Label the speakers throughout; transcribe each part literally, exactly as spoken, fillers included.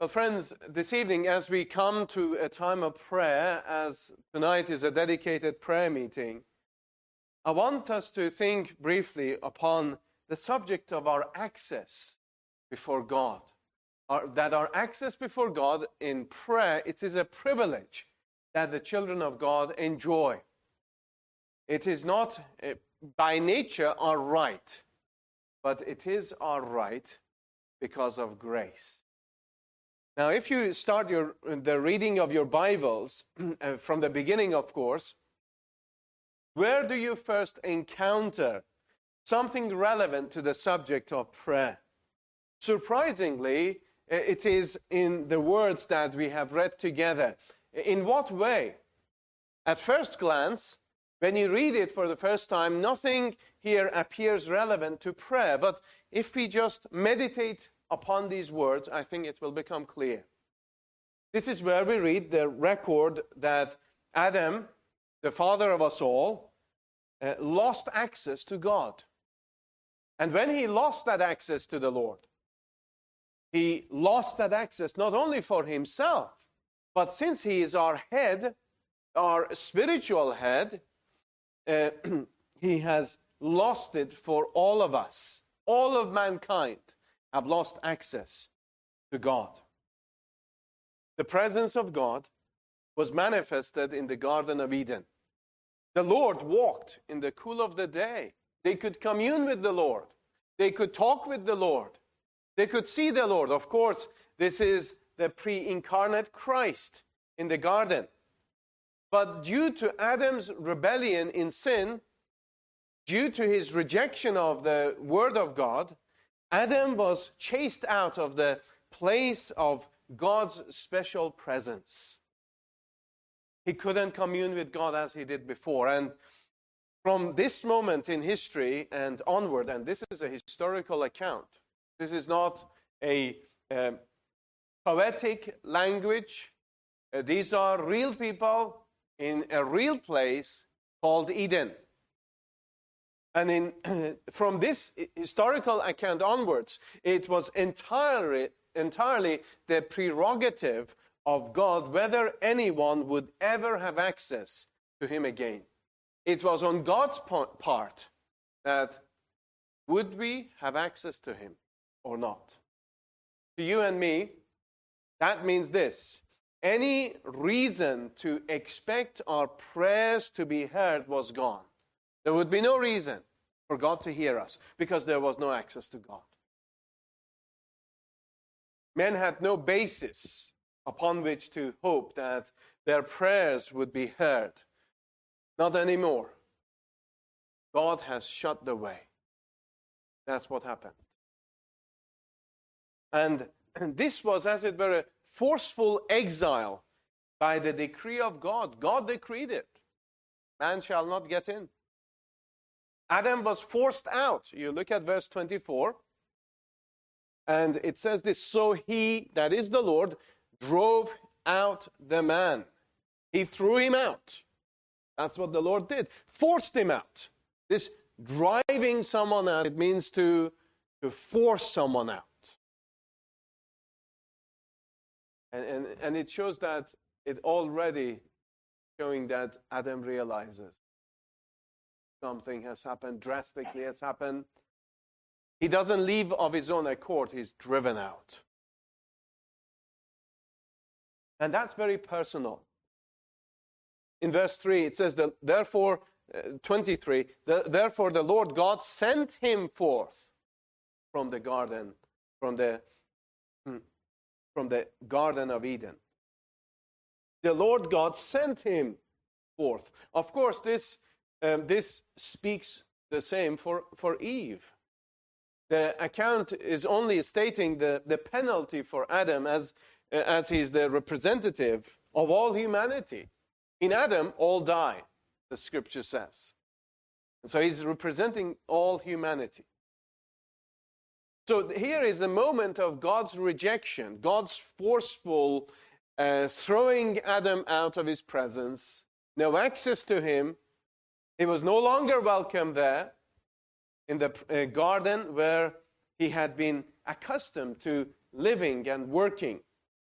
Speaker 1: Well, friends, this evening, as we come to a time of prayer, as tonight is a dedicated prayer meeting, I want us to think briefly upon the subject of our access before God. Our, that our access before God in prayer, it is a privilege that the children of God enjoy. It is not uh, by nature our right, but it is our right because of grace. Now, if you start your, the reading of your Bibles, uh, from the beginning, of course, where do you first encounter something relevant to the subject of prayer? Surprisingly, it is in the words that we have read together. In what way? At first glance, when you read it for the first time, nothing here appears relevant to prayer. But if we just meditate upon these words, I think it will become clear. This is where we read the record that Adam, the father of us all, uh, lost access to God. And when he lost that access to the Lord, he lost that access not only for himself, but since he is our head, our spiritual head, uh, he has lost it for all of us. All of mankind have lost access to God. The presence of God was manifested in the Garden of Eden. The Lord walked in the cool of the day. They could commune with the Lord. They could talk with the Lord. They could see the Lord. Of course, this is the pre-incarnate Christ in the garden. But due to Adam's rebellion in sin, due to his rejection of the Word of God, Adam was chased out of the place of God's special presence. He couldn't commune with God as he did before. And from this moment in history and onward, and this is a historical account, this is not a um, poetic language. Uh, these are real people in a real place called Eden. And in, from this historical account onwards, it was entirely, entirely the prerogative of God whether anyone would ever have access to him again. It was on God's part that would we have access to him or not. To you and me, that means this. Any reason to expect our prayers to be heard was gone. There would be no reason for God to hear us because there was no access to God. Men had no basis upon which to hope that their prayers would be heard. Not anymore. God has shut the way. That's what happened. And this was, as it were, a forceful exile by the decree of God. God decreed it. Man shall not get in. Adam was forced out. You look at verse twenty-four. And it says this, so he, that is the Lord, drove out the man. He threw him out. That's what the Lord did. Forced him out. This driving someone out, it means to, to force someone out. And, and, and it shows that it already showing that Adam realizes something has happened, drastically has happened. He doesn't leave of his own accord, he's driven out. And that's very personal. In verse three, it says, that, therefore, uh, twenty-three, the, therefore the Lord God sent him forth from the garden, from the, from the Garden of Eden. The Lord God sent him forth. Of course, this, um, this speaks the same for, for Eve. The account is only stating the, the penalty for Adam as, uh, as he's the representative of all humanity. In Adam, all die, the scripture says. And so he's representing all humanity. So here is a moment of God's rejection, God's forceful uh, throwing Adam out of his presence, no access to him. He was no longer welcome there in the uh, garden where he had been accustomed to living and working.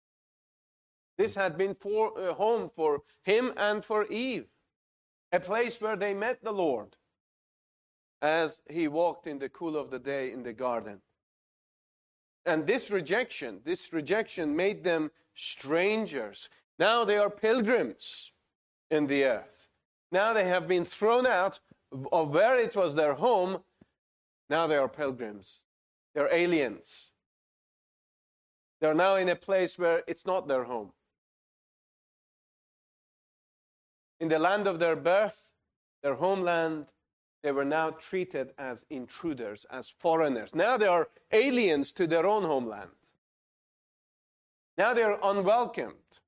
Speaker 1: This had been for a home for him and for Eve, a place where they met the Lord as he walked in the cool of the day in the garden. And this rejection, this rejection made them strangers. Now they are pilgrims in the earth. Now they have been thrown out of where it was their home. Now they are pilgrims. They're aliens. They're now in a place where it's not their home. In the land of their birth, their homeland, they were now treated as intruders, as foreigners. Now they are aliens to their own homeland. Now they are unwelcomed.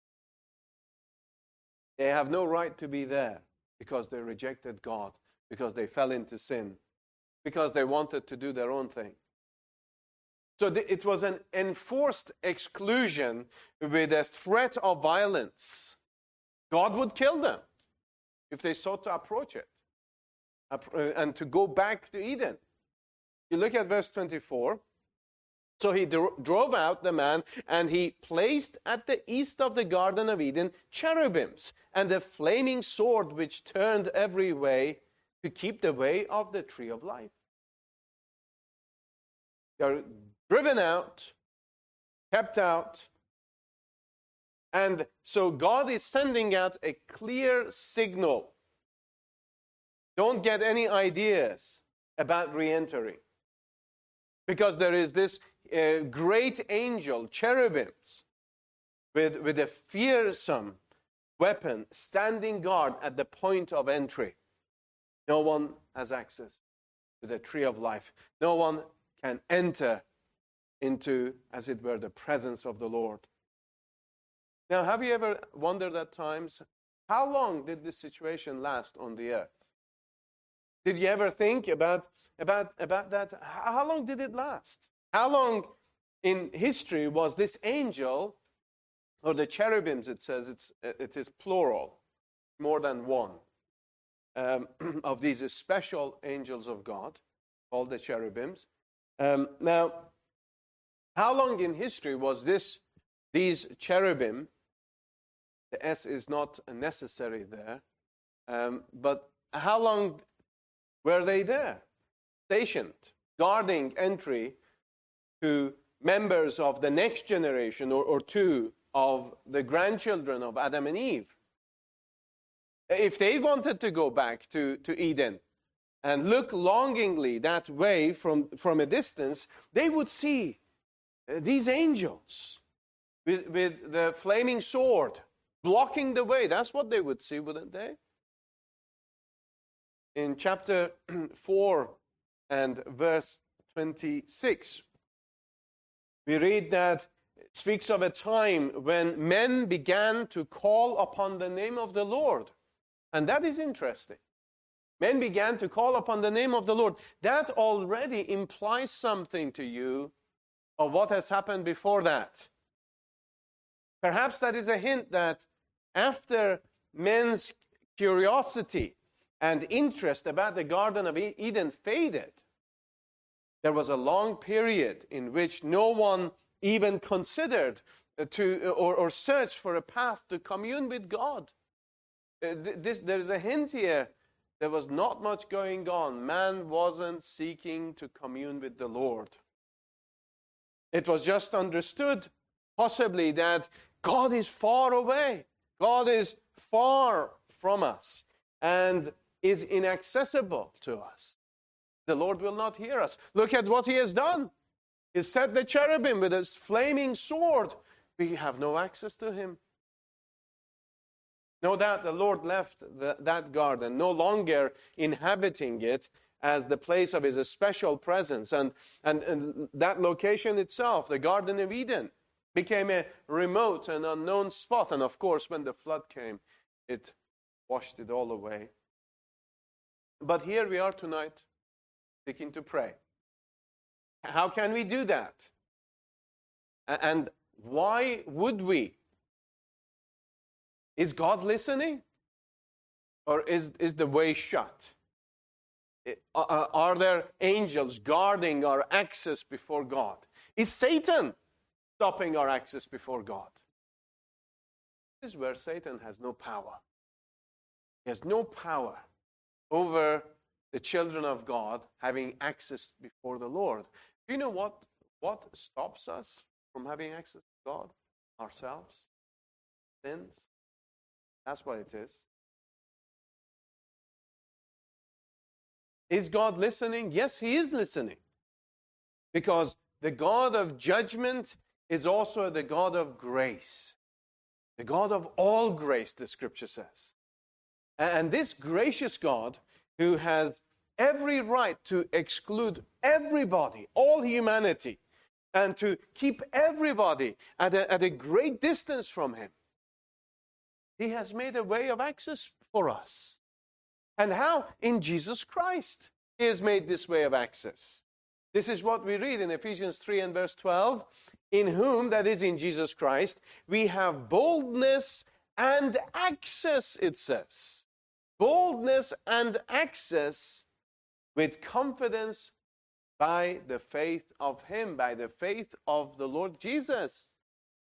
Speaker 1: They have no right to be there because they rejected God, because they fell into sin, because they wanted to do their own thing. So it was an enforced exclusion with a threat of violence. God would kill them if they sought to approach it and to go back to Eden. You look at verse twenty-four. So he dro- drove out the man, and he placed at the east of the Garden of Eden cherubims and a flaming sword which turned every way to keep the way of the tree of life. They are driven out, kept out. And so God is sending out a clear signal. Don't get any ideas about re-entering. Because there is this uh, great angel, cherubims, with, with a fearsome weapon standing guard at the point of entry. No one has access to the tree of life. No one can enter into, as it were, the presence of the Lord. Now, have you ever wondered at times, how long did this situation last on the earth? Did you ever think about, about, about that? How long did it last? How long in history was this angel, or the cherubims, it says, it's, it is plural, more than one, um, of these special angels of God, called the cherubims. Um, now, how long in history was this, these cherubim, the S is not necessary there, um, but how long were they there? Stationed, guarding entry to members of the next generation or, or two of the grandchildren of Adam and Eve. If they wanted to go back to, to Eden and look longingly that way from, from a distance, they would see these angels with, with the flaming sword blocking the way. That's what they would see, wouldn't they? In chapter four and verse twenty-six, we read that it speaks of a time when men began to call upon the name of the Lord. And that is interesting. Men began to call upon the name of the Lord. That already implies something to you of what has happened before that. Perhaps that is a hint that after men's curiosity and interest about the Garden of Eden faded, there was a long period in which no one even considered to or, or searched for a path to commune with God. Uh, this, there's a hint here. There was not much going on. Man wasn't seeking to commune with the Lord. It was just understood, possibly, that God is far away. God is far from us and is inaccessible to us. The Lord will not hear us. Look at what he has done. He set the cherubim with his flaming sword. We have no access to him. No doubt the Lord left the, that garden, no longer inhabiting it as the place of his special presence. And, and, and that location itself, the Garden of Eden, became a remote and unknown spot. And of course, when the flood came, it washed it all away. But here we are tonight, seeking to pray. How can we do that? And why would we? Is God listening? Or is, is the way shut? Are there angels guarding our access before God? Is Satan stopping our access before God? This is where Satan has no power. He has no power over the children of God having access before the Lord. Do you know what, what stops us from having access to God? Ourselves. Sins. That's what it is. Is God listening? Yes, He is listening. Because the God of judgment is also the God of grace. The God of all grace, the Scripture says. And this gracious God, who has every right to exclude everybody, all humanity, and to keep everybody at a, at a great distance from Him, He has made a way of access for us. And how? In Jesus Christ, He has made this way of access. This is what we read in Ephesians three and verse twelve. In whom, that is in Jesus Christ, we have boldness and access, it says. Boldness and access with confidence by the faith of Him, by the faith of the Lord Jesus.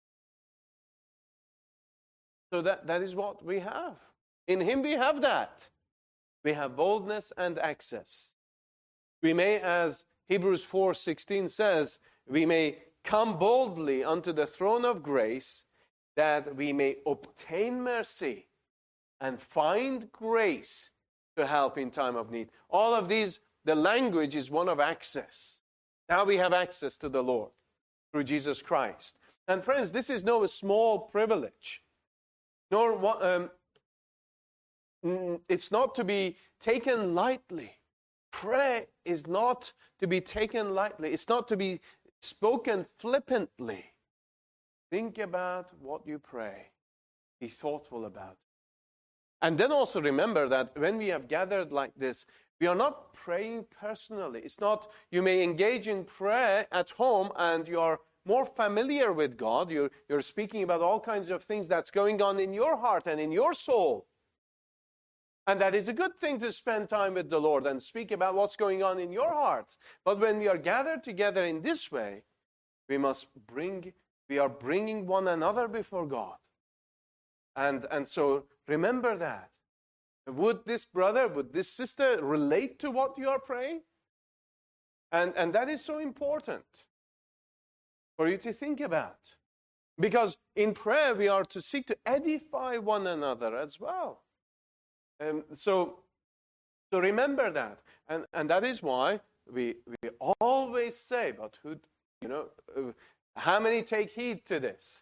Speaker 1: So that, that is what we have. In Him we have that. We have boldness and access. We may, as Hebrews four sixteen says, we may come boldly unto the throne of grace, that we may obtain mercy and find grace to help in time of need. All of these, the language is one of access. Now we have access to the Lord through Jesus Christ. And friends, this is no small privilege. Nor um, it's not to be taken lightly. Prayer is not to be taken lightly. It's not to be spoken flippantly. Think about what you pray. Be thoughtful about it. And then also remember that when we have gathered like this, we are not praying personally. It's not, you may engage in prayer at home and you are more familiar with God. You're, you're speaking about all kinds of things that's going on in your heart and in your soul. And that is a good thing to spend time with the Lord and speak about what's going on in your heart. But when we are gathered together in this way, we must bring, we are bringing one another before God. And, and so remember that. Would this brother, would this sister relate to what you are praying? And, and that is so important for you to think about. Because in prayer, we are to seek to edify one another as well. And so, so remember that. And, and that is why we, we always say, but who, you know, uh, how many take heed to this?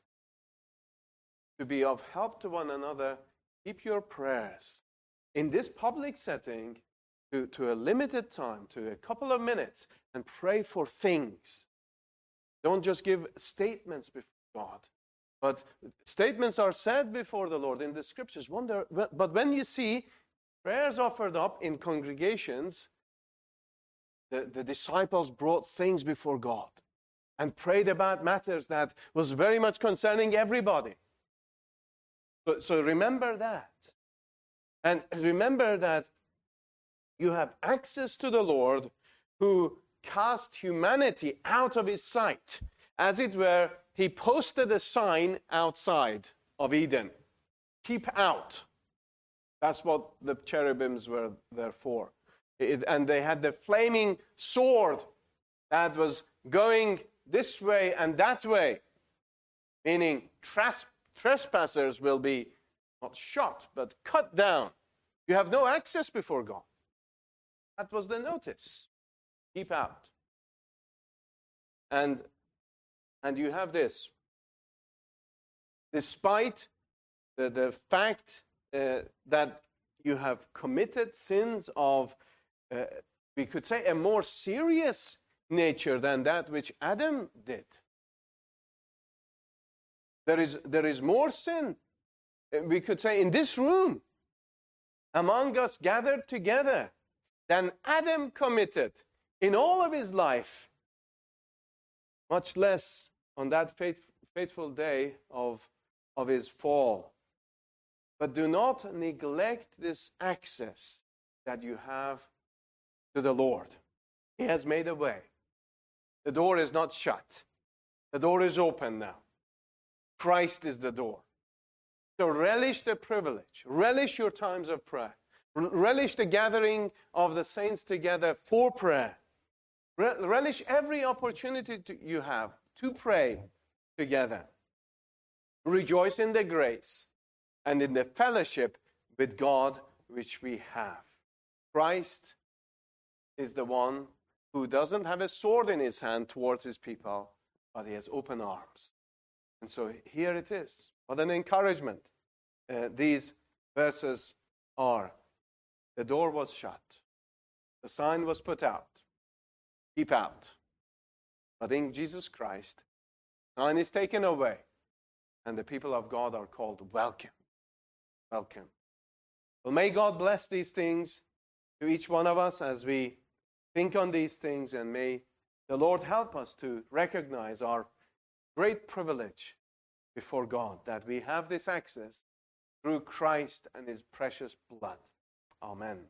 Speaker 1: To be of help to one another, keep your prayers in this public setting to, to a limited time, to a couple of minutes, and pray for things. Don't just give statements before God. But statements are said before the Lord in the Scriptures. Wonder, but when you see prayers offered up in congregations, the, the disciples brought things before God and prayed about matters that was very much concerning everybody. So, so remember that. And remember that you have access to the Lord who cast humanity out of His sight. As it were, He posted a sign outside of Eden. Keep out. That's what the cherubims were there for. It, and they had the flaming sword that was going this way and that way, meaning tras- trespassers will be not shot, but cut down. You have no access before God. That was the notice. Keep out. And, and you have this. Despite the, the fact uh, that you have committed sins of, uh, we could say, a more serious nature than that which Adam did. There is, there is more sin, we could say, in this room, among us gathered together, than Adam committed in all of his life, much less on that faith, faithful day of, of his fall. But do not neglect this access that you have to the Lord. He has made a way. The door is not shut. The door is open now. Christ is the door. So relish the privilege. Relish your times of prayer. Relish the gathering of the saints together for prayer. Relish every opportunity to, you have to pray together. Rejoice in the grace and in the fellowship with God which we have. Christ is the one who doesn't have a sword in his hand towards his people, but he has open arms. And so here it is. What an encouragement uh, these verses are. The door was shut. The sign was put out. Keep out. But in Jesus Christ, the sign is taken away. And the people of God are called welcome. Welcome. Well, may God bless these things to each one of us as we think on these things, and may the Lord help us to recognize our great privilege before God, that we have this access through Christ and his precious blood. Amen.